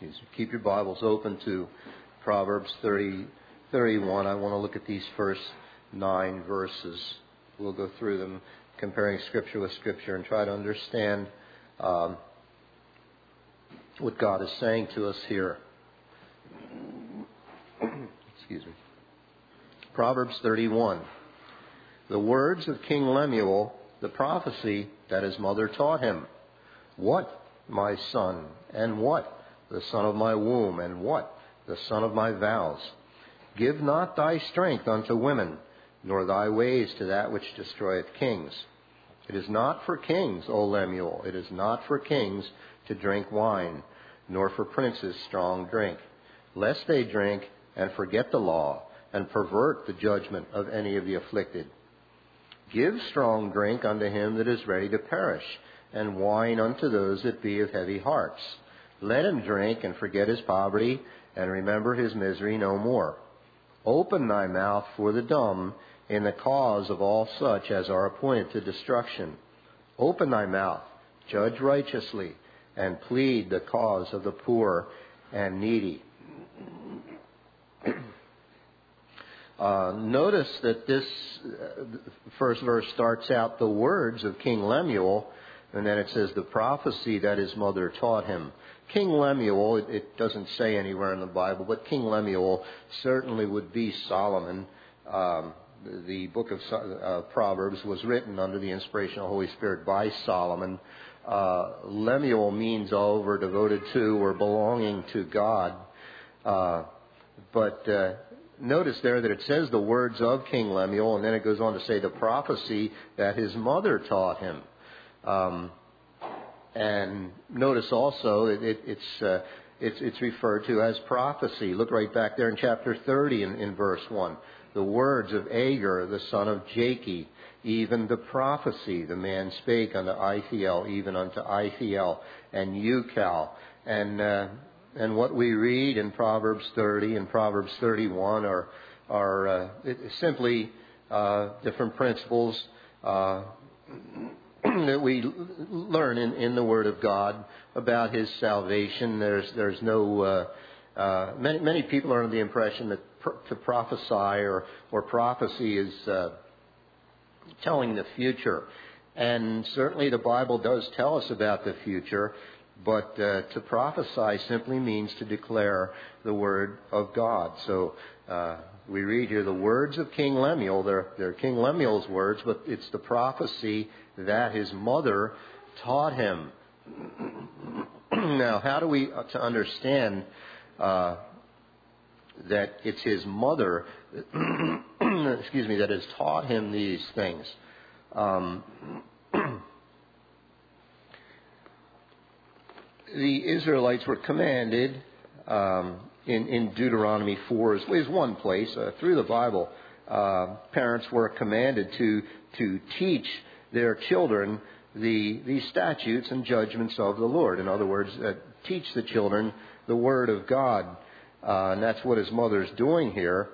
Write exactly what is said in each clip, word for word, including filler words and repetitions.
excuse me, keep your Bibles open to Proverbs thirty, thirty-one. I want to look at these first nine verses. We'll go through them, comparing Scripture with Scripture, and try to understand um, what God is saying to us here. Excuse me. Proverbs thirty-one. The words of King Lemuel, the prophecy that his mother taught him. What, my son, and what, the son of my womb, and what, the son of my vows? Give not thy strength unto women, nor thy ways to that which destroyeth kings. It is not for kings, O Lemuel, it is not for kings to drink wine, nor for princes strong drink, lest they drink and forget the law, and pervert the judgment of any of the afflicted. Give strong drink unto him that is ready to perish, and wine unto those that be of heavy hearts. Let him drink and forget his poverty, and remember his misery no more. Open thy mouth for the dumb in the cause of all such as are appointed to destruction. Open thy mouth, judge righteously, and plead the cause of the poor and needy. Uh, notice that this uh, first verse starts out the words of King Lemuel, and then it says the prophecy that his mother taught him. King Lemuel, it, it doesn't say anywhere in the Bible, but King Lemuel certainly would be Solomon. Um, the book of uh, Proverbs was written under the inspiration of the Holy Spirit by Solomon. Uh, Lemuel means over, devoted to, or belonging to God. Uh, but uh, notice there that it says the words of King Lemuel, and then it goes on to say the prophecy that his mother taught him. Um, and notice also it, it, it's, uh, it's it's referred to as prophecy. Look right back there in chapter thirty in, in verse one. The words of Agur, the son of Jakeh, even the prophecy, the man spake unto Ithiel, even unto Ithiel and Ucal. And uh, and what we read in Proverbs thirty and Proverbs thirty-one are are uh, simply uh, different principles uh, that we learn in, in the Word of God about His salvation. There's there's no uh, uh, many many people are under the impression that pr- to prophesy or or prophecy is uh, telling the future, and certainly the Bible does tell us about the future. But uh, to prophesy simply means to declare the Word of God. So uh, we read here the words of King Lemuel. They're, they're King Lemuel's words, but it's the prophecy that his mother taught him. Now, how do we uh, to understand uh, that it's his mother, excuse me, that has taught him these things? Um, The Israelites were commanded um, in, in Deuteronomy four is, is one place uh, through the Bible. Uh, parents were commanded to to teach their children the the statutes and judgments of the Lord. In other words, uh, teach the children the Word of God, uh, and that's what his mother's doing here.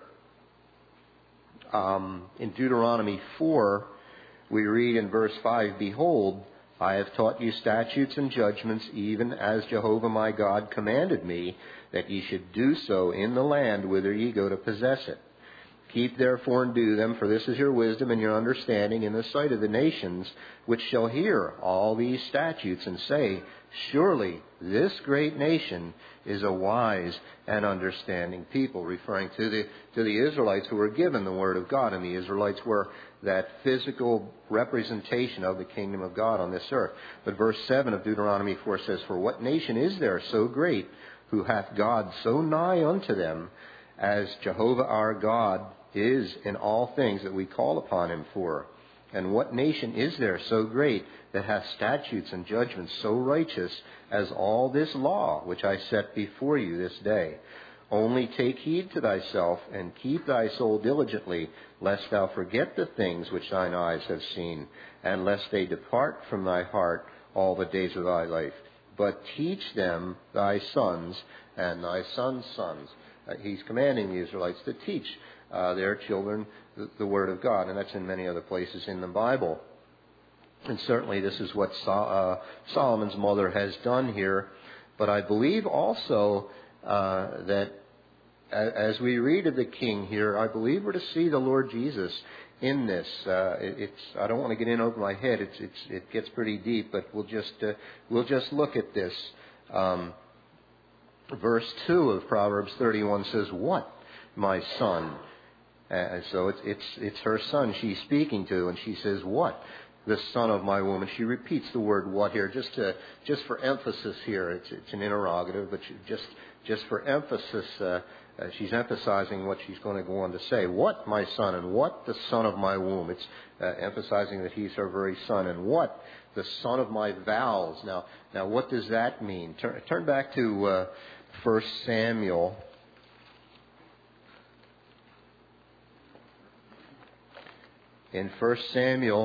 Um, in Deuteronomy four, we read in verse five, "Behold, I have taught you statutes and judgments, even as Jehovah my God commanded me, that ye should do so in the land whither ye go to possess it. Keep therefore and do them, for this is your wisdom and your understanding in the sight of the nations, which shall hear all these statutes and say, surely this great nation is a wise and understanding people," referring to the to the Israelites who were given the Word of God, and the Israelites were that physical representation of the kingdom of God on this earth. But verse seven of Deuteronomy four says, "For what nation is there so great, who hath God so nigh unto them, as Jehovah our God is in all things that we call upon him for? And what nation is there so great that hath statutes and judgments so righteous as all this law which I set before you this day? Only take heed to thyself, and keep thy soul diligently, lest thou forget the things which thine eyes have seen, and lest they depart from thy heart all the days of thy life. But teach them thy sons and thy sons' sons." Uh, he's commanding the Israelites to teach uh, their children the, the Word of God, and that's in many other places in the Bible. And certainly this is what so, uh, Solomon's mother has done here But I believe also uh, that as we read of the King here, I believe we're to see the Lord Jesus in this. Uh, it's I don't want to get in over my head. It's it's it gets pretty deep, but we'll just uh, we'll just look at this. Um, verse two of Proverbs thirty-one says, "What, my son?" Uh, so it's it's it's her son she's speaking to, and she says, "What, the son of my womb?" And she repeats the word "what" here, just to just for emphasis here. It's it's an interrogative, but she, just just for emphasis. Uh, Uh, she's emphasizing what she's going to go on to say. What, my son, and what, the son of my womb. It's uh, emphasizing that he's her very son. And what, the son of my vows. Now, now, what does that mean? Turn, turn back to uh, First Samuel. In First Samuel,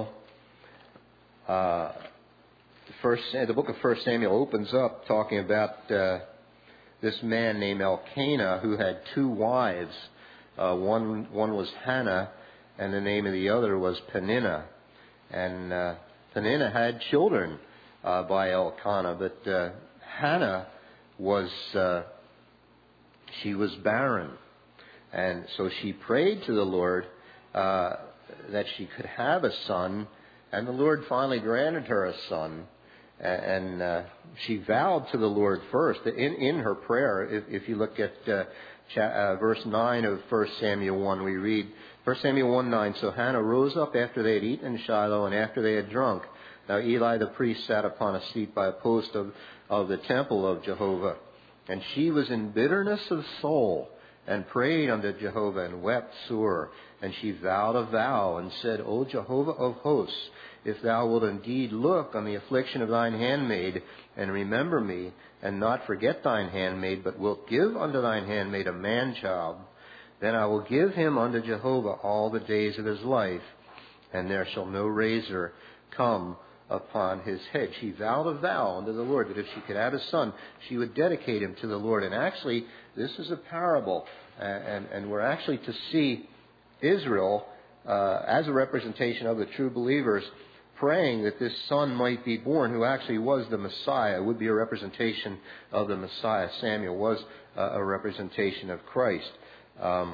uh, first, the book of First Samuel opens up talking about Uh, this man named Elkanah who had two wives. Uh, one one was Hannah, and the name of the other was Peninnah. And uh, Peninnah had children uh, by Elkanah, but uh, Hannah was uh, she was barren, and so she prayed to the Lord uh, that she could have a son, and the Lord finally granted her a son. And uh, she vowed to the Lord first in, in her prayer. If, if you look at uh, cha- uh, verse nine of First Samuel one, we read First Samuel one nine. So Hannah rose up after they had eaten in Shiloh and after they had drunk. Now Eli the priest sat upon a seat by a post of, of the temple of Jehovah, and she was in bitterness of soul and prayed unto Jehovah and wept sore. And she vowed a vow and said, O Jehovah of hosts, if thou wilt indeed look on the affliction of thine handmaid, and remember me, and not forget thine handmaid, but wilt give unto thine handmaid a man-child, then I will give him unto Jehovah all the days of his life, and there shall no razor come upon his head. She vowed a vow unto the Lord that if she could have a son, she would dedicate him to the Lord. And actually, this is a parable, and, and we're actually to see Israel uh, as a representation of the true believers, praying that this son might be born, who actually was the Messiah, would be a representation of the Messiah. Samuel was uh, a representation of Christ. Um,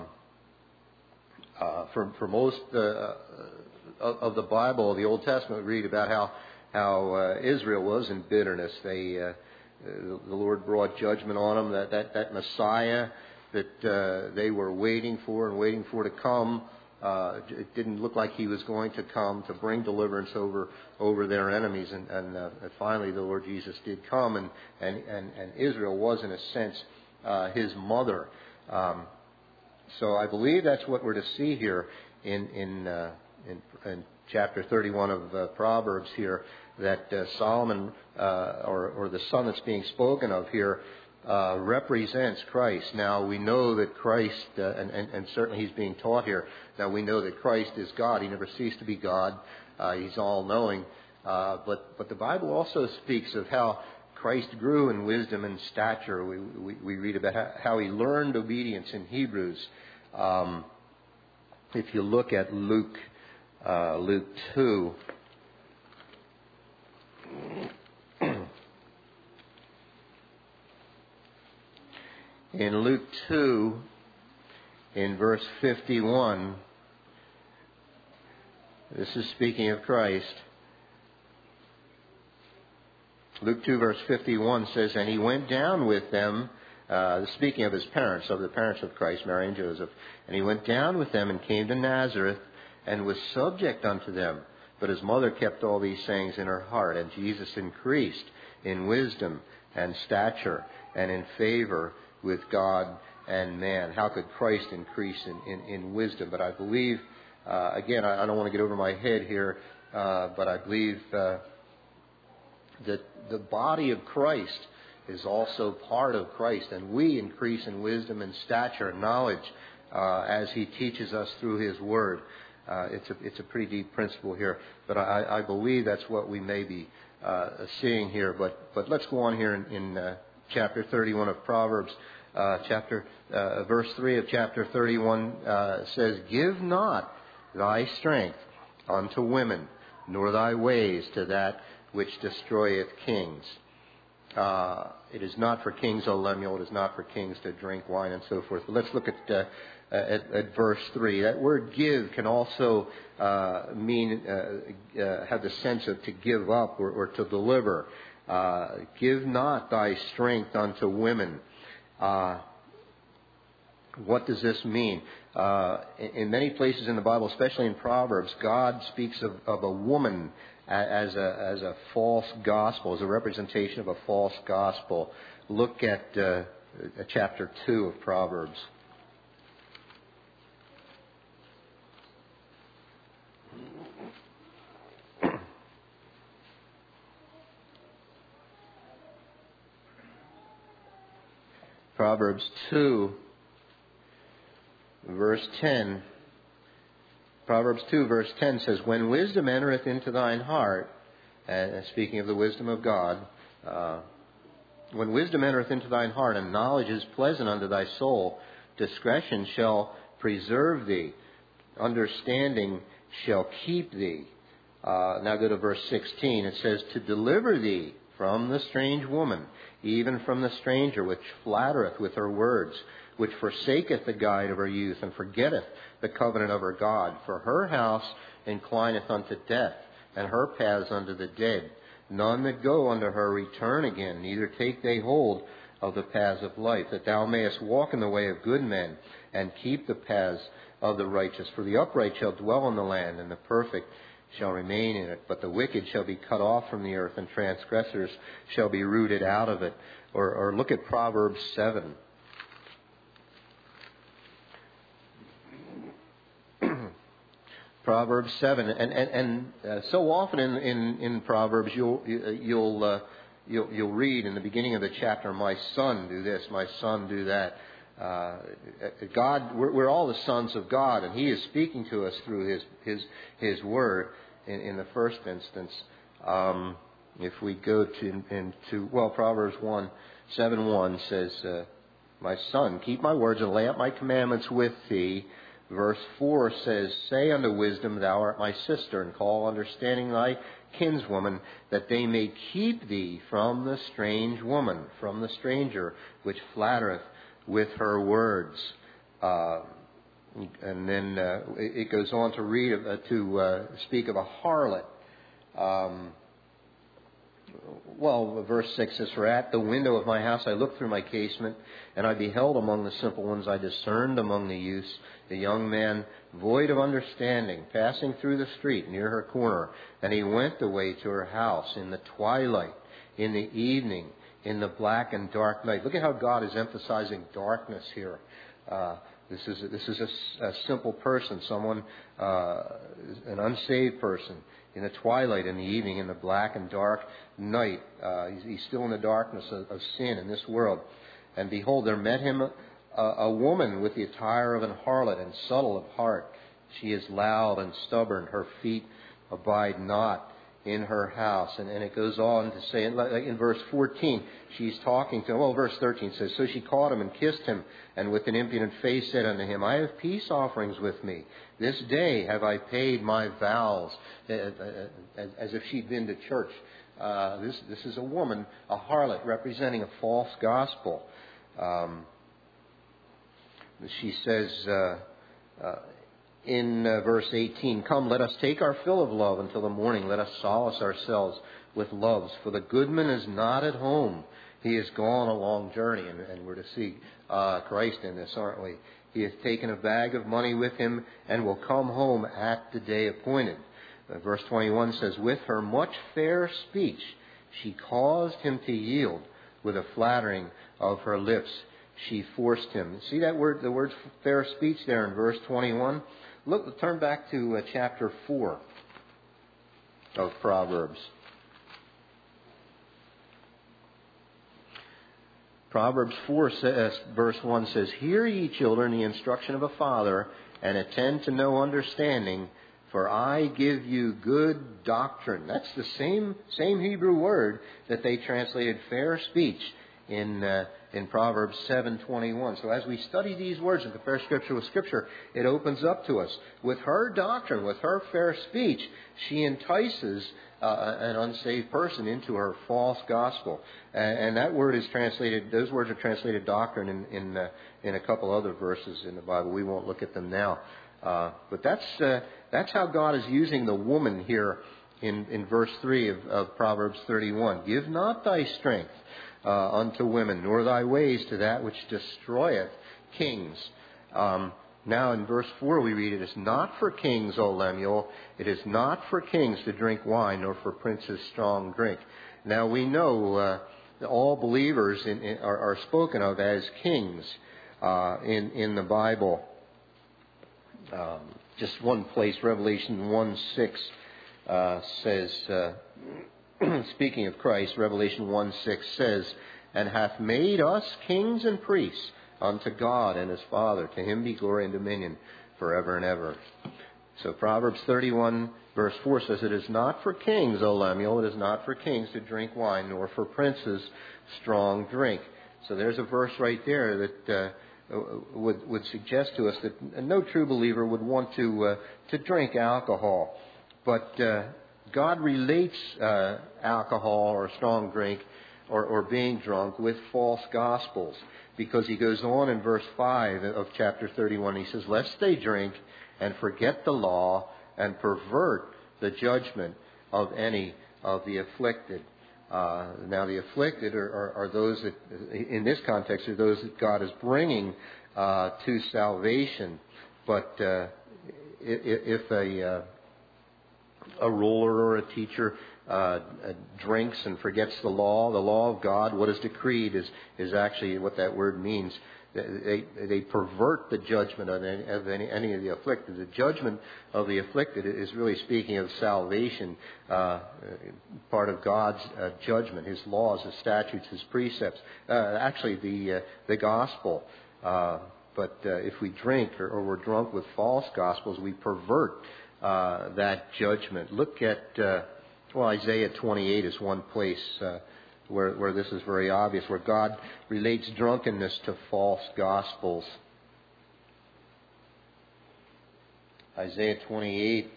uh, for, for most uh, of, of the Bible, the Old Testament, we read about how how uh, Israel was in bitterness. They uh, the Lord brought judgment on them. That that, that Messiah that uh, they were waiting for and waiting for to come. Uh, it didn't look like he was going to come to bring deliverance over over their enemies, and, and, uh, and finally the Lord Jesus did come, and and, and, and Israel was in a sense uh, his mother. Um, so I believe that's what we're to see here in in uh, in, in chapter thirty-one of uh, Proverbs here, that uh, Solomon uh, or or the son that's being spoken of here Uh, represents Christ. Now we know that Christ, uh, and, and, and certainly he's being taught here, now we know that Christ is God. He never ceased to be God. Uh, he's all-knowing. Uh, but, but the Bible also speaks of how Christ grew in wisdom and stature. We, we, we read about how, how he learned obedience in Hebrews. Um, if you look at Luke, uh, Luke two, in Luke two, in verse fifty-one, this is speaking of Christ. Luke two, verse fifty-one says, And he went down with them, uh, speaking of his parents, of the parents of Christ, Mary and Joseph, and he went down with them and came to Nazareth and was subject unto them. But his mother kept all these sayings in her heart, and Jesus increased in wisdom and stature and in favor with God and man. How could Christ increase in, in, in wisdom? But I believe, uh, again, I, I don't want to get over my head here, uh, but I believe uh, that the body of Christ is also part of Christ, and we increase in wisdom and stature and knowledge uh, as he teaches us through his word. Uh, it's a it's a pretty deep principle here, but I, I believe that's what we may be uh, seeing here. But but let's go on here in, in uh, chapter thirty-one of Proverbs. Uh, chapter uh, verse three of chapter thirty-one uh, says, Give not thy strength unto women, nor thy ways to that which destroyeth kings. Uh, it is not for kings, O Lemuel. It is not for kings to drink wine and so forth. But let's look at, uh, at, at verse three. That word give can also uh, mean, uh, uh, have the sense of to give up or, or to deliver. Uh, give not thy strength unto women. Uh, what does this mean? Uh, in, in many places in the Bible, especially in Proverbs, God speaks of, of a woman as a, as a false gospel, as a representation of a false gospel. Look at uh, chapter two of Proverbs. Proverbs two, verse ten. Proverbs two, verse ten says, When wisdom entereth into thine heart, and speaking of the wisdom of God, uh, when wisdom entereth into thine heart, and knowledge is pleasant unto thy soul, discretion shall preserve thee, understanding shall keep thee. Uh, now go to verse sixteen. It says, To deliver thee from the strange woman, even from the stranger which flattereth with her words, which forsaketh the guide of her youth, and forgetteth the covenant of her God. For her house inclineth unto death, and her paths unto the dead. None that go unto her return again, neither take they hold of the paths of life, that thou mayest walk in the way of good men, and keep the paths of the righteous. For the upright shall dwell in the land, and the perfect shall remain in it. But the wicked shall be cut off from the earth, and transgressors shall be rooted out of it. Or, or look at Proverbs seven. Proverbs seven, and and, and uh, so often in, in, in Proverbs you'll you'll uh, you'll you'll read in the beginning of the chapter, "My son, do this; my son, do that." Uh, God, we're, we're all the sons of God, and He is speaking to us through His His His Word. In, in the first instance, um, if we go to into well, Proverbs one seven one says, uh, "My son, keep my words and lay up my commandments with thee." Verse four says, Say unto wisdom, Thou art my sister, and call understanding thy kinswoman, that they may keep thee from the strange woman, from the stranger, which flattereth with her words. Uh, and then uh, it goes on to read uh, to uh, speak of a harlot. Um, Well, verse six says, For at the window of my house I looked through my casement, and I beheld among the simple ones, I discerned among the youths the young man void of understanding, passing through the street near her corner. And he went away to her house in the twilight, in the evening, in the black and dark night. Look at how God is emphasizing darkness here. Uh, this is a, this is a, a simple person, someone, uh, an unsaved person. In the twilight, in the evening, in the black and dark night. Uh, he's, he's still in the darkness of, of sin in this world. And behold, there met him a, a woman with the attire of an harlot and subtle of heart. She is loud and stubborn. Her feet abide not in her house. And, and it goes on to say, like in verse fourteen, she's talking to him. Well, verse thirteen says, So she caught him and kissed him, and with an impudent face said unto him, I have peace offerings with me. This day have I paid my vows, as if she'd been to church. Uh, this, this is a woman, a harlot, representing a false gospel. Um, she says uh, uh, in uh, verse eighteen, Come, let us take our fill of love until the morning. Let us solace ourselves with loves. For the goodman is not at home. He has gone a long journey. And, and we're to see uh, Christ in this, aren't we? He has taken a bag of money with him and will come home at the day appointed. Uh, verse twenty-one says, With her much fair speech she caused him to yield. With a flattering of her lips she forced him. See that word, the word fair speech there in verse twenty-one? Look, turn back to uh, chapter four of Proverbs. Proverbs four, says, verse one says, Hear ye, children, the instruction of a father, and attend to know understanding, for I give you good doctrine. That's the same, same Hebrew word that they translated fair speech in uh, in Proverbs seven twenty-one. So as we study these words and compare Scripture with Scripture, it opens up to us. With her doctrine, with her fair speech, she entices uh, an unsaved person into her false gospel. And, and that word is translated, those words are translated doctrine in in, uh, in a couple other verses in the Bible. We won't look at them now. Uh, but that's uh, that's how God is using the woman here in, in verse three of, of Proverbs thirty-one. Give not thy strength uh, unto women, nor thy ways to that which destroyeth kings. Um, now in verse four we read, it is not for kings, O Lemuel, it is not for kings to drink wine, nor for princes strong drink. Now we know uh, all believers in, in, are, are spoken of as kings uh, in, in the Bible. Um, just one place, Revelation one six uh, says, uh, speaking of Christ, Revelation one six says, and hath made us kings and priests unto God and his Father. To him be glory and dominion forever and ever. So Proverbs thirty-one verse four says, it is not for kings, O Lemuel, it is not for kings to drink wine, nor for princes strong drink. So there's a verse right there that uh, would would suggest to us that no true believer would want to uh, to drink alcohol. But uh, God relates uh, alcohol or strong drink or, or being drunk with false gospels, because he goes on in verse five of chapter thirty-one. He says, lest they drink and forget the law and pervert the judgment of any of the afflicted. Uh, now, the afflicted are, are, are those that, in this context, are those that God is bringing uh, to salvation. But uh, if a uh, a ruler or a teacher uh, drinks and forgets the law, the law of God, what is decreed is is actually what that word means. They they pervert the judgment of any, of any, any of the afflicted. The judgment of the afflicted is really speaking of salvation, uh, part of God's uh, judgment, His laws, His statutes, His precepts. Uh, actually, the uh, the gospel. Uh, but uh, if we drink or, or we're drunk with false gospels, we pervert uh, that judgment. Look at uh, well, Isaiah twenty-eight is one place. Uh, Where, where this is very obvious, where God relates drunkenness to false gospels. Isaiah twenty-eight,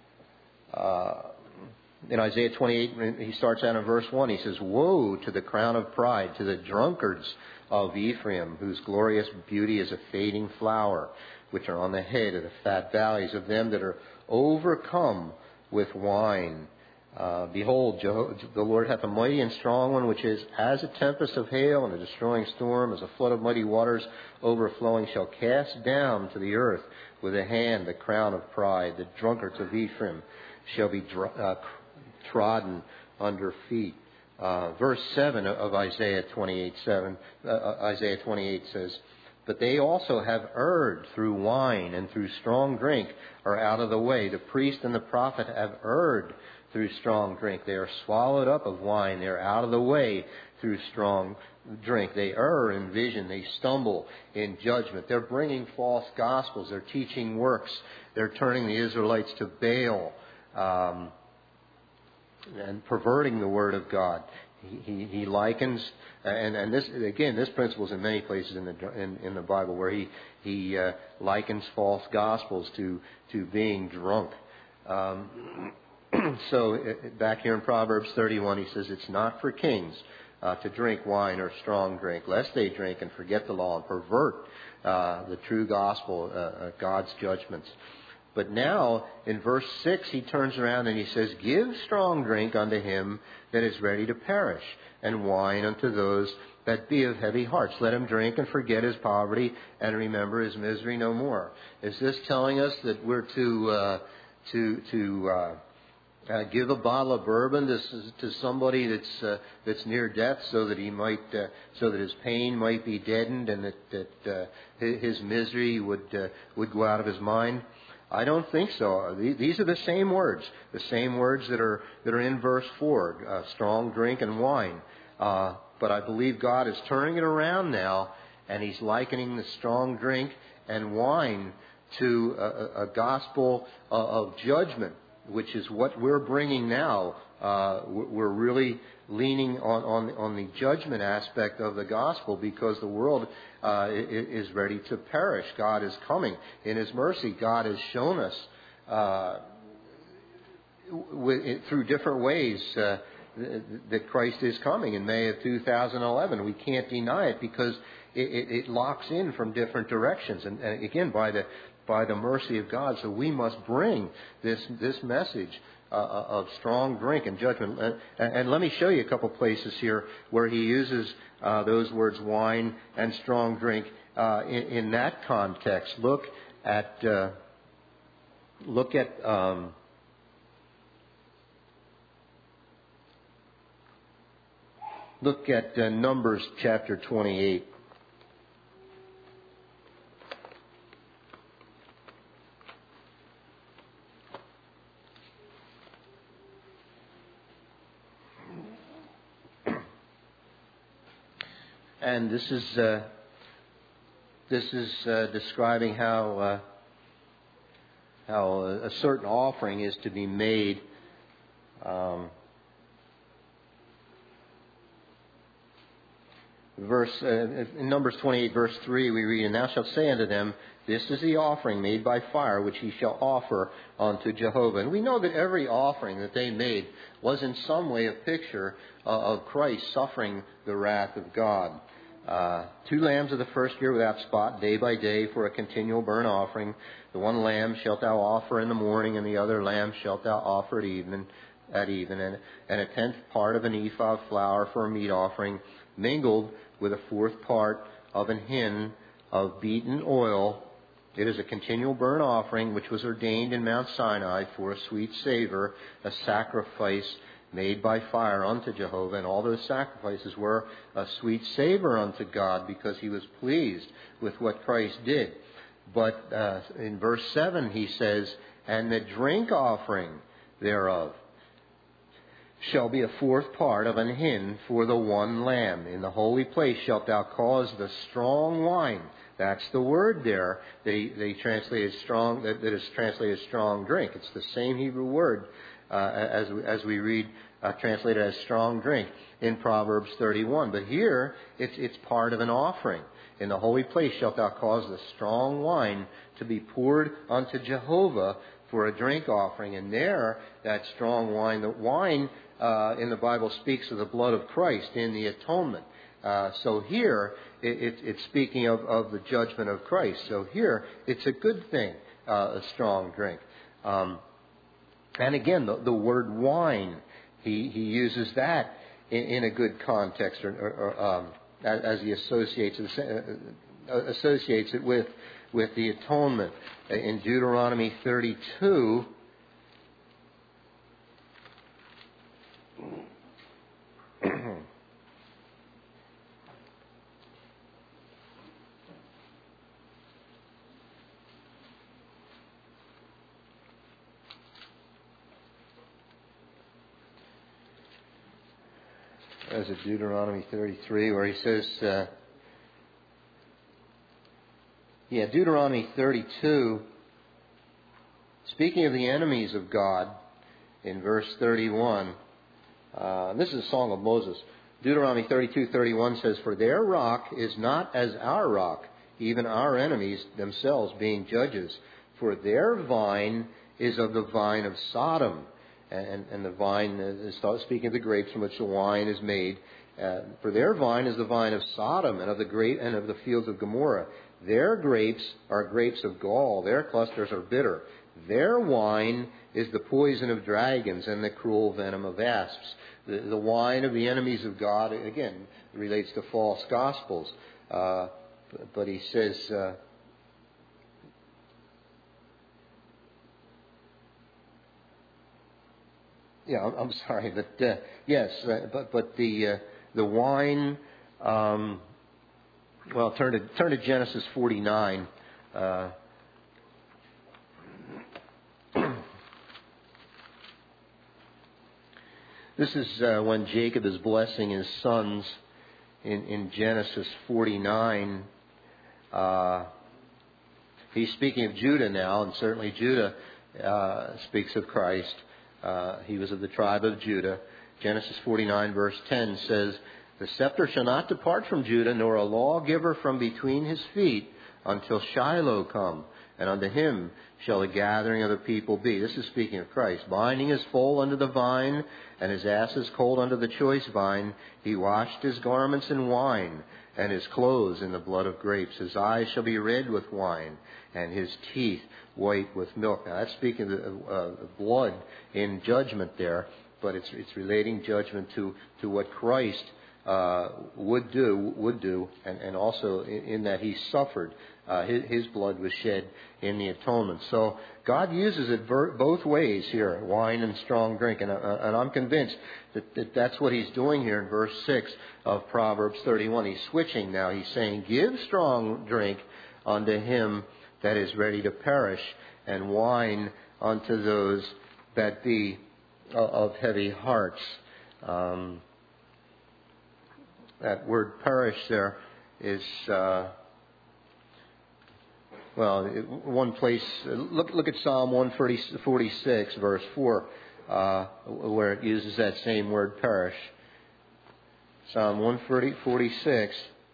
uh, in Isaiah twenty-eight, he starts out in verse one, he says, woe to the crown of pride, to the drunkards of Ephraim, whose glorious beauty is a fading flower, which are on the head of the fat valleys, of them that are overcome with wine. Uh, behold, Jeho- the Lord hath a mighty and strong one, which is as a tempest of hail and a destroying storm, as a flood of mighty waters overflowing, shall cast down to the earth with a hand the crown of pride. The drunkards of Ephraim shall be dr- uh, trodden under feet. Uh, verse seven of Isaiah twenty-eight seven, uh, Isaiah twenty-eight says, but they also have erred through wine and through strong drink are out of the way. The priest and the prophet have erred through strong drink. They are swallowed up of wine. They are out of the way through strong drink. They err in vision. They stumble in judgment. They're bringing false gospels. They're teaching works. They're turning the Israelites to Baal um, and perverting the Word of God. He, he, he likens, and, and this again, this principle is in many places in the in, in the Bible, where he he uh, likens false gospels to to being drunk. Um, So back here in Proverbs thirty-one, he says, it's not for kings uh, to drink wine or strong drink, lest they drink and forget the law and pervert uh, the true gospel, uh, uh, God's judgments. But now, in verse six, he turns around and he says, give strong drink unto him that is ready to perish, and wine unto those that be of heavy hearts. Let him drink and forget his poverty and remember his misery no more. Is this telling us that we're to uh, to to uh, Uh, give a bottle of bourbon to, to somebody that's uh, that's near death, so that he might, uh, so that his pain might be deadened, and that that uh, his misery would uh, would go out of his mind? I don't think so. These are the same words, the same words that are that are in verse four: uh, strong drink and wine. Uh, but I believe God is turning it around now, and He's likening the strong drink and wine to a, a gospel of judgment, which is what we're bringing now uh, we're really leaning on, on, on the judgment aspect of the gospel, because the world uh, is ready to perish. God is coming. In His mercy, God has shown us uh, with, through different ways uh, that Christ is coming in May of two thousand eleven. We can't deny it, because it, it, it locks in from different directions. And, and again, by the by the mercy of God, so we must bring this this message uh, of strong drink and judgment. And, and let me show you a couple places here where he uses uh, those words, wine and strong drink, uh, in, in that context. Look at uh, look at. Um, Look at uh, Numbers chapter twenty-eight. And this is uh, this is uh, describing how uh, how a certain offering is to be made. Um, Verse uh, in Numbers twenty-eight, verse three, we read, "And thou shalt say unto them, This is the offering made by fire, which ye shall offer unto Jehovah." And we know that every offering that they made was in some way a picture uh, of Christ suffering the wrath of God. Uh, two lambs of the first year without spot, day by day, for a continual burnt offering. The one lamb shalt thou offer in the morning, and the other lamb shalt thou offer at even, at even, and, and a tenth part of an ephah of flour for a meat offering, mingled with a fourth part of an hin of beaten oil. It is a continual burnt offering, which was ordained in Mount Sinai for a sweet savor, a sacrifice made by fire unto Jehovah. And all those sacrifices were a sweet savor unto God, because He was pleased with what Christ did. But uh, in verse seven he says, "And the drink offering thereof shall be a fourth part of an hin for the one lamb. In the holy place shalt thou cause the strong wine." That's the word there. They they translated strong. That, that is translated strong drink. It's the same Hebrew word uh, as as we read uh, translated as strong drink in Proverbs thirty-one. But here it's it's part of an offering. In the holy place shalt thou cause the strong wine to be poured unto Jehovah for a drink offering. And there, that strong wine, the wine uh, in the Bible speaks of the blood of Christ in the atonement. Uh, so here, it, it, it's speaking of, of the judgment of Christ. So here, it's a good thing, uh, a strong drink. Um, and again, the, the word wine, he, he uses that in, in a good context, or, or, or um, as, as he associates it, uh, associates it with with the atonement. In Deuteronomy thirty-two, as in Deuteronomy thirty-three, where he says, uh, yeah, Deuteronomy thirty-two, speaking of the enemies of God, in verse thirty-one, uh, this is a song of Moses. Deuteronomy thirty-two thirty-one says, "For their rock is not as our rock, even our enemies themselves being judges. For their vine is of the vine of Sodom." And, and the vine is speaking of the grapes from which the wine is made. Uh, "For their vine is the vine of Sodom, and of the grape and of the fields of Gomorrah. Their grapes are grapes of gall. Their clusters are bitter. Their wine is the poison of dragons and the cruel venom of asps." The, the wine of the enemies of God, again, relates to false gospels. Uh, but he says, uh, yeah, I'm, I'm sorry, but uh, yes, uh, but but the uh, the wine. Um, well, turn to turn to Genesis forty-nine. Uh, This is uh, when Jacob is blessing his sons in, in Genesis forty-nine. Uh, he's speaking of Judah now, and certainly Judah uh, speaks of Christ. Uh, he was of the tribe of Judah. Genesis forty-nine verse ten says, "The scepter shall not depart from Judah, nor a lawgiver from between his feet, until Shiloh come, and unto him shall the gathering of the people be." This is speaking of Christ. "Binding his foal under the vine, and his asses colt under the choice vine. He washed his garments in wine, and his clothes in the blood of grapes. His eyes shall be red with wine, and his teeth white with milk." Now that's speaking of uh, blood in judgment there, but it's it's relating judgment to, to what Christ uh, would do, would do, and, and also in, in that he suffered. Uh, his, his blood was shed in the atonement. So God uses it ver- both ways here, wine and strong drink. And, uh, and I'm convinced that, that that's what he's doing here in verse six of Proverbs thirty-one. He's switching now. He's saying, "Give strong drink unto him that is ready to perish, and wine unto those that be of heavy hearts." Um, that word perish there is... Uh, Well, one place, look look at Psalm one forty-six, verse four, uh, where it uses that same word, perish. Psalm one forty-six.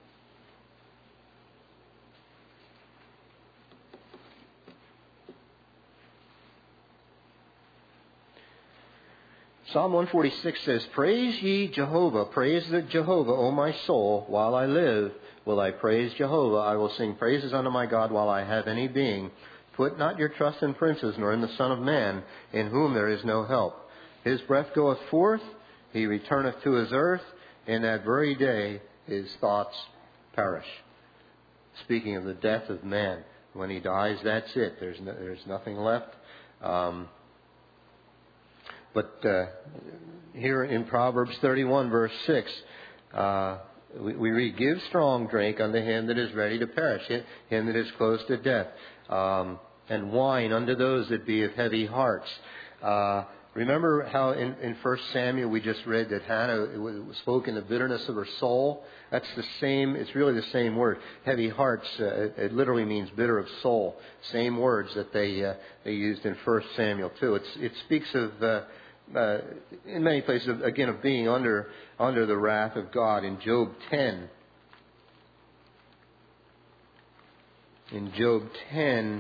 Psalm one forty-six says, "Praise ye Jehovah, praise the Jehovah, O my soul, while I live. Will I praise Jehovah? I will sing praises unto my God while I have any being. Put not your trust in princes, nor in the Son of Man, in whom there is no help. His breath goeth forth, he returneth to his earth. In that very day his thoughts perish." Speaking of the death of man, when he dies, that's it. There's no, there's nothing left. Um, but uh, here in Proverbs thirty-one, verse six, uh, We, we read, "Give strong drink unto him that is ready to perish, him that is close to death, um, and wine unto those that be of heavy hearts." Uh, remember how in, in First Samuel we just read that Hannah spoke in the bitterness of her soul? That's the same, it's really the same word. Heavy hearts, uh, it, it literally means bitter of soul. Same words that they uh, they used in First Samuel too. It's, it speaks of... Uh, Uh, in many places, again, of being under under the wrath of God. In Job ten, in Job ten,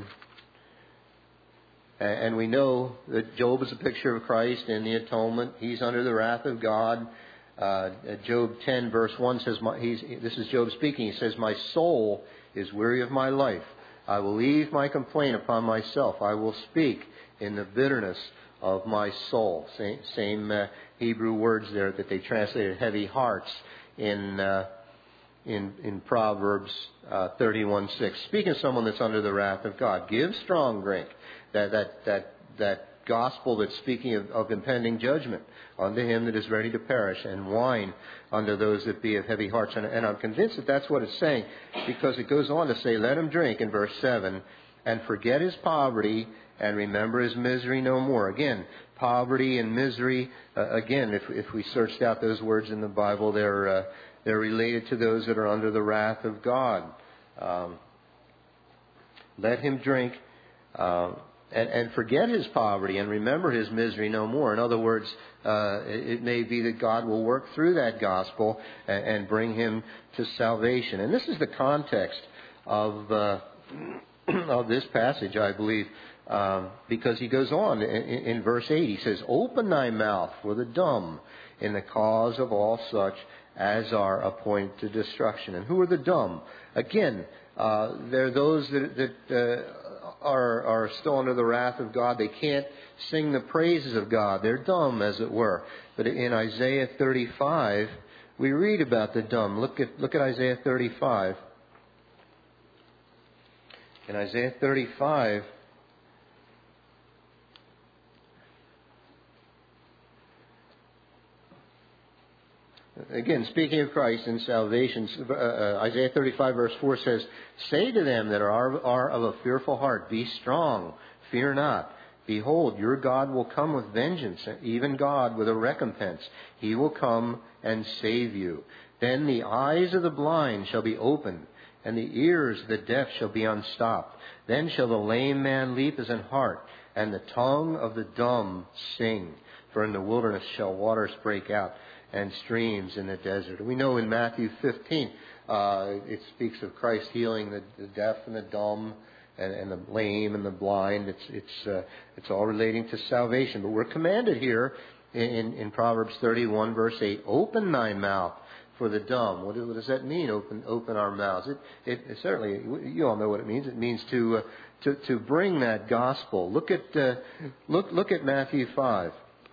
and we know that Job is a picture of Christ in the atonement. He's under the wrath of God. Uh, Job ten, verse one says, my, he's, this is Job speaking. He says, "My soul is weary of my life. I will leave my complaint upon myself. I will speak in the bitterness of my soul." Same, same uh, Hebrew words there that they translated heavy hearts in uh, in in Proverbs uh, thirty-one six. Speaking of someone that's under the wrath of God, give strong drink. That that that that gospel that's speaking of, of impending judgment unto him that is ready to perish, and wine unto those that be of heavy hearts. And, and I'm convinced that that's what it's saying, because it goes on to say, "Let him drink," in verse seven, "and forget his poverty, and remember his misery no more." Again, poverty and misery. Uh, again, if if we searched out those words in the Bible, they're uh, they're related to those that are under the wrath of God. Um, let him drink uh, and, and forget his poverty and remember his misery no more. In other words, uh, it, it may be that God will work through that gospel and, and bring him to salvation. And this is the context of uh, of this passage, I believe. Um, because he goes on in, in verse eight, he says, "Open thy mouth for the dumb in the cause of all such as are appointed to destruction." And who are the dumb? Again, uh, they're those that, that uh, are, are still under the wrath of God. They can't sing the praises of God. They're dumb, as it were. But in Isaiah thirty-five, we read about the dumb. Look at look at Isaiah thirty-five. In Isaiah thirty-five, again, speaking of Christ and salvation, uh, uh, Isaiah thirty-five verse four says, "Say to them that are, are of a fearful heart, be strong, fear not. Behold, your God will come with vengeance, even God with a recompense. He will come and save you. Then the eyes of the blind shall be opened, and the ears of the deaf shall be unstopped. Then shall the lame man leap as an hart, and the tongue of the dumb sing. For in the wilderness shall waters break out, and streams in the desert. We know in Matthew fifteen, uh, it speaks of Christ healing the, the deaf and the dumb, and, and the lame and the blind. It's it's uh, it's all relating to salvation. But we're commanded here in, in Proverbs thirty-one, verse eight, open thy mouth for the dumb. What, what does that mean? Open open our mouths. It, it, it certainly, you all know what it means. It means to uh, to to bring that gospel. Look at uh, look look at Matthew five.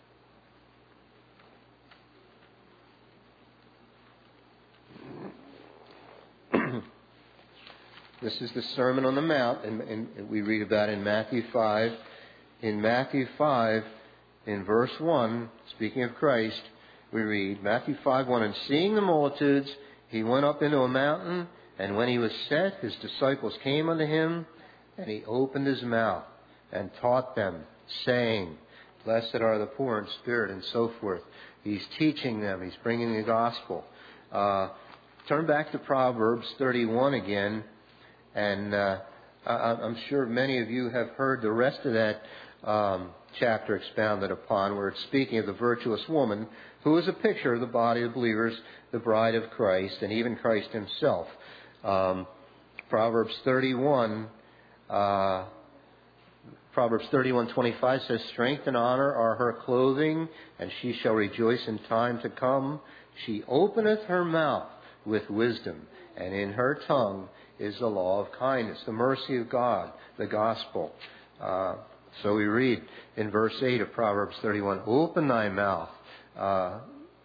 This is the Sermon on the Mount, and, and we read about it in Matthew five. In Matthew five, in verse one, speaking of Christ, we read, Matthew five one, and seeing the multitudes, he went up into a mountain, and when he was set, his disciples came unto him, and he opened his mouth and taught them, saying, blessed are the poor in spirit, and so forth. He's teaching them. He's bringing the gospel. Uh, turn back to Proverbs thirty-one again. And uh, I, I'm sure many of you have heard the rest of that um, chapter expounded upon, where it's speaking of the virtuous woman, who is a picture of the body of believers, the bride of Christ, and even Christ himself. Um, Proverbs thirty-one, uh, Proverbs thirty-one twenty-five says, strength and honor are her clothing, and she shall rejoice in time to come. She openeth her mouth with wisdom, and in her tongue is the law of kindness, the mercy of God, the gospel. Uh, so we read in verse eight of Proverbs thirty-one, open thy mouth, uh,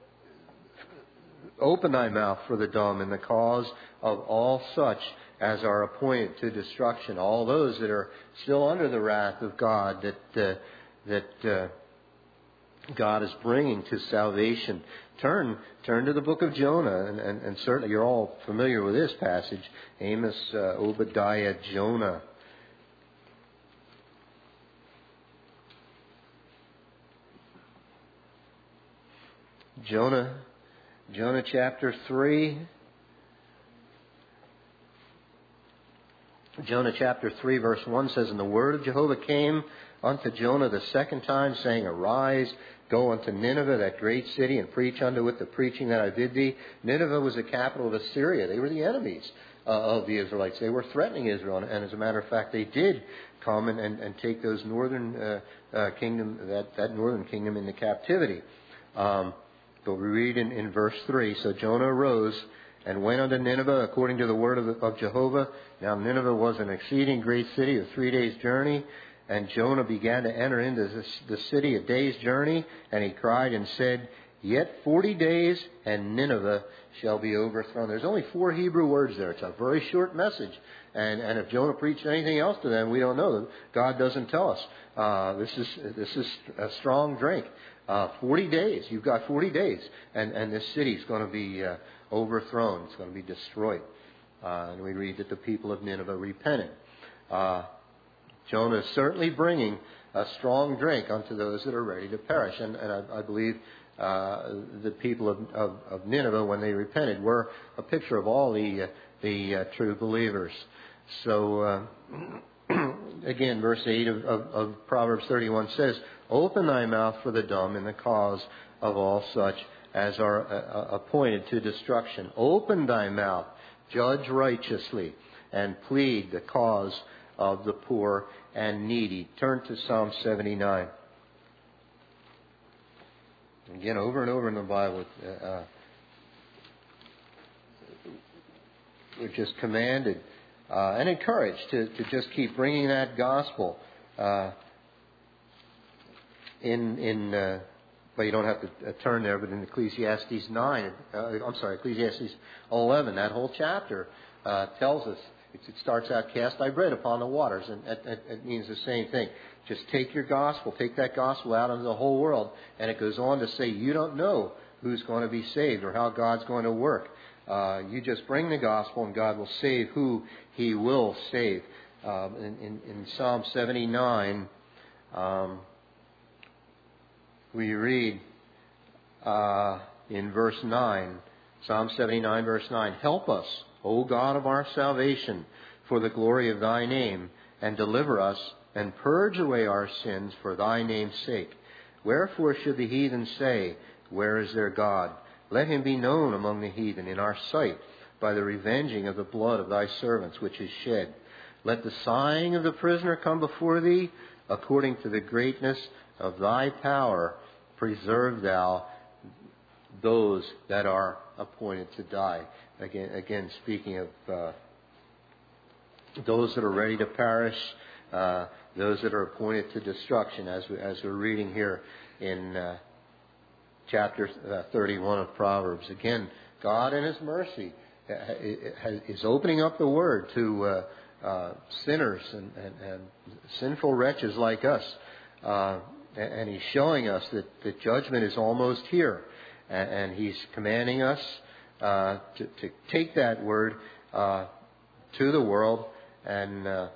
open thy mouth for the dumb in the cause of all such as are appointed to destruction, all those that are still under the wrath of God, that uh, that uh, God is bringing to salvation. Turn turn to the book of Jonah, and, and, and certainly you're all familiar with this passage, Amos, uh, Obadiah, Jonah. Jonah, Jonah chapter three. Jonah chapter three, verse one says, and the word of Jehovah came unto Jonah the second time, saying, arise, go unto Nineveh, that great city, and preach unto it the preaching that I bid thee. Nineveh was the capital of Assyria. They were the enemies uh, of the Israelites. They were threatening Israel, and as a matter of fact, they did come and, and, and take those northern uh, uh, kingdom, that, that northern kingdom into captivity. Um, but we read in, in verse three, so Jonah arose and went unto Nineveh according to the word of, of Jehovah. Now Nineveh was an exceeding great city, a three days' journey. And Jonah began to enter into the city a day's journey, and he cried and said, yet forty days, and Nineveh shall be overthrown. There's only four Hebrew words there. It's a very short message. And, and if Jonah preached anything else to them, we don't know. God doesn't tell us. Uh, this is this is a strong drink. Uh, forty days. You've got forty days, and, and this city is going to be uh, overthrown. It's going to be destroyed. Uh, and we read that the people of Nineveh repented. Uh, Jonah is certainly bringing a strong drink unto those that are ready to perish. And, and I, I believe uh, the people of, of, of Nineveh, when they repented, were a picture of all the, uh, the uh, true believers. So, uh, again, verse eight of, of, of Proverbs thirty-one says, open thy mouth for the dumb in the cause of all such as are uh, appointed to destruction. Open thy mouth, judge righteously, and plead the cause of the poor and needy. Turn to Psalm seventy-nine. Again, over and over in the Bible, uh, we're just commanded uh, and encouraged to, to just keep bringing that gospel uh, in in. Uh, well, you don't have to uh, turn there, but in Ecclesiastes nine, uh, I'm sorry, Ecclesiastes eleven, that whole chapter uh, tells us. It starts out, cast thy bread upon the waters, and it, it, it means the same thing. Just take your gospel, take that gospel out into the whole world, and it goes on to say you don't know who's going to be saved or how God's going to work. Uh, you just bring the gospel, and God will save who He will save. Um, in, in, in Psalm seventy-nine, um, we read uh, in verse nine, Psalm seventy-nine, verse nine, help us, O God of our salvation, for the glory of thy name, and deliver us, and purge away our sins for thy name's sake. Wherefore should the heathen say, where is their God? Let him be known among the heathen in our sight by the revenging of the blood of thy servants which is shed. Let the sighing of the prisoner come before thee, according to the greatness of thy power. Preserve thou those that are appointed to die. Again, again speaking of uh, those that are ready to perish, uh, those that are appointed to destruction, as, we, as we're reading here in uh, chapter uh, thirty-one of Proverbs. Again, God in His mercy is opening up the Word to uh, uh, sinners and, and, and sinful wretches like us. Uh, and He's showing us that, that judgment is almost here. And, and He's commanding us uh, to, to take that Word uh, to the world. And uh,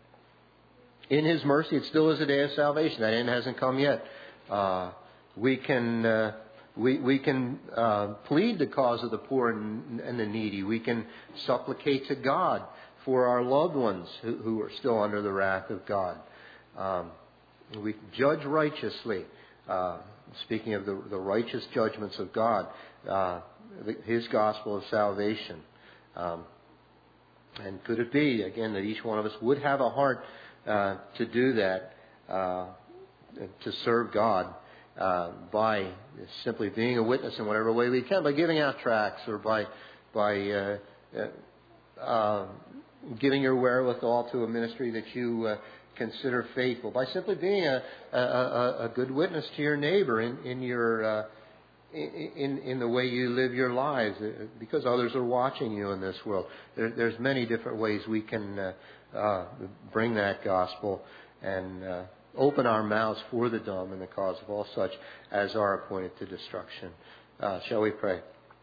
in His mercy, it still is a day of salvation. That end hasn't come yet. Uh, we can... Uh, We, we can uh, plead the cause of the poor and, and the needy. We can supplicate to God for our loved ones who, who are still under the wrath of God. Um, we can judge righteously. Uh, speaking of the, the righteous judgments of God, uh, His gospel of salvation. Um, and could it be, again, that each one of us would have a heart uh, to do that, uh, to serve God? Uh, by simply being a witness in whatever way we can, by giving out tracts or by by uh, uh, uh, giving your wherewithal to a ministry that you uh, consider faithful, by simply being a, a, a good witness to your neighbor in, in your uh, in in the way you live your lives, because others are watching you in this world. There, there's many different ways we can uh, uh, bring that gospel and uh, open our mouths for the dumb in the cause of all such as are appointed to destruction. Uh, shall we pray?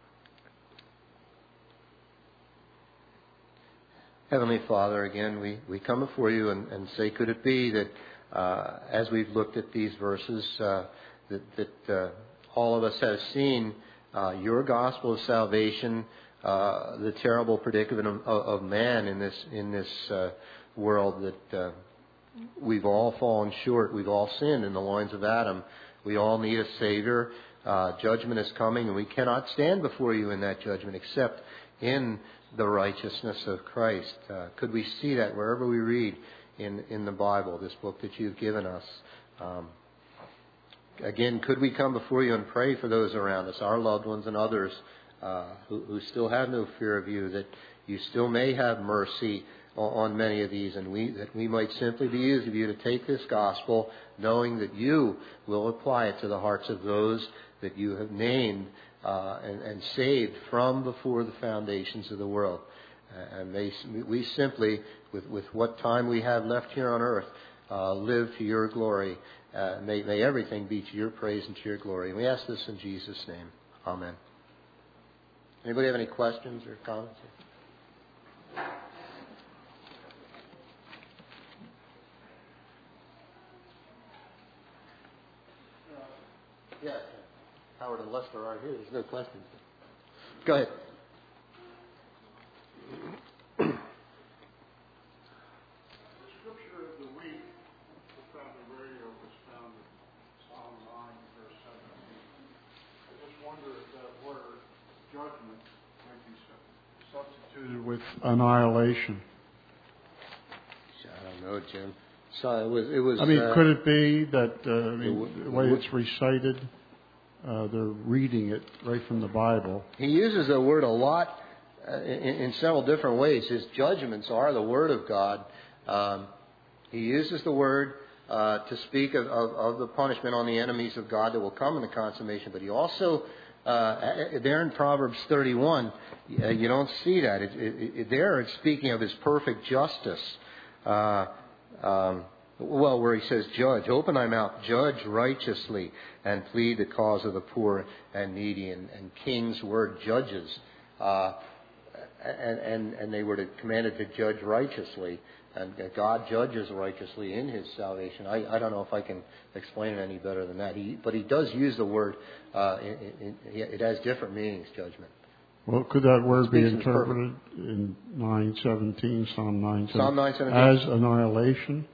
Heavenly Father, again, we, we come before you and, and say, could it be that uh, as we've looked at these verses, uh, that, that uh, all of us have seen uh, your gospel of salvation, uh, the terrible predicament of, of man in this in this uh, world, that uh, we've all fallen short. We've all sinned in the loins of Adam. We all need a Savior. Uh, judgment is coming, and we cannot stand before you in that judgment except in the righteousness of Christ. Uh, could we see that wherever we read in, in the Bible, this book that you've given us? Um, again, could we come before you and pray for those around us, our loved ones and others uh, who, who still have no fear of you, that you still may have mercy on many of these, and we that we might simply be used of you to take this gospel, knowing that you will apply it to the hearts of those that you have named uh, and, and saved from before the foundations of the world. Uh, and may we simply, with, with what time we have left here on earth, uh, live to your glory. Uh, may, may everything be to your praise and to your glory. And we ask this in Jesus' name. Amen. Anybody have any questions or comments? Yeah, Howard and Lester aren't here. There's no questions. Go ahead. The scripture of the week from the radio was found in Psalm nine, verse seventeen. I just wonder if that word, judgment, might be substituted with annihilation. I don't know, Jim. So it was. It was. I mean, uh, could it be that uh, I mean, the, the way it's recited, uh, they're reading it right from the Bible? He uses the word a lot uh, in, in several different ways. His judgments are the word of God. Um, he uses the word uh, to speak of, of, of the punishment on the enemies of God that will come in the consummation. But he also, uh, there in Proverbs thirty-one, uh, you don't see that. It, it, it, there it's speaking of His perfect justice. Uh, Um, well, where he says, judge, open thy mouth, judge righteously, and plead the cause of the poor and needy. And, and king's word, judges. Uh, and, and, and they were to, commanded to judge righteously. And God judges righteously in His salvation. I, I don't know if I can explain it any better than that. He, but he does use the word. Uh, it, it, it has different meanings, judgment. Well, could that word be interpreted in nine seventeen, Psalm nine seventeen, Psalm nine seventeen as annihilation?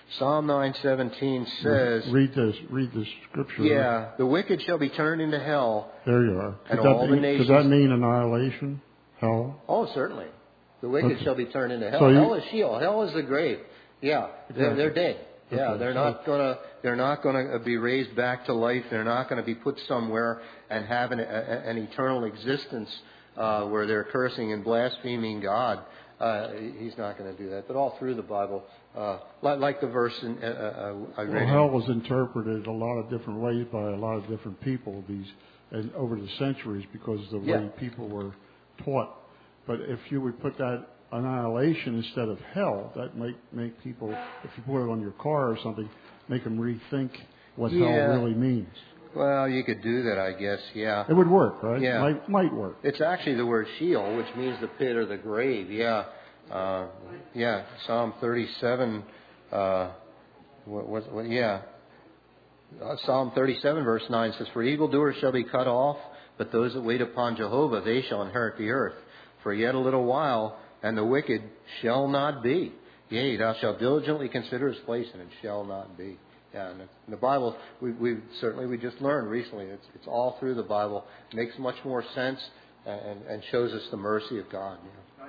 Psalm nine seventeen says, read this, read this scripture. Yeah, the wicked shall be turned into hell. There you are. And Could all that the mean, nations. Could that mean annihilation? Hell? Oh, certainly. The wicked Okay. shall be turned into hell. So you- hell is Sheol. Hell is the grave. Yeah, they're, Exactly. they're dead. Yeah, Okay, they're so- not gonna. They're not gonna be raised back to life. They're not gonna be put somewhere and have an, a, an eternal existence uh, where they're cursing and blaspheming God. Uh, he's not going to do that. But all through the Bible, uh, like, like the verse in, uh, uh, I read. Well, in- hell was interpreted a lot of different ways by a lot of different people these and over the centuries because of the Yeah. way people were taught. But if you would put that annihilation instead of hell, that might make people, if you put it on your car or something, make them rethink what Yeah. hell really means. Well, you could do that, I guess. Yeah. It would work, right? Yeah. Might, might work. It's actually the word Sheol, which means the pit or the grave. Yeah, uh, yeah. Psalm thirty-seven. Uh, what, what, what, yeah. Uh, Psalm thirty-seven, verse nine says, "For evildoers shall be cut off, but those that wait upon Jehovah, they shall inherit the earth. For yet a little while, and the wicked shall not be. Yea, thou shalt diligently consider his place, and it shall not be." Yeah, and the Bible, we, we certainly we just learned recently. It's, it's all through the Bible. It makes much more sense and, and shows us the mercy of God. You know.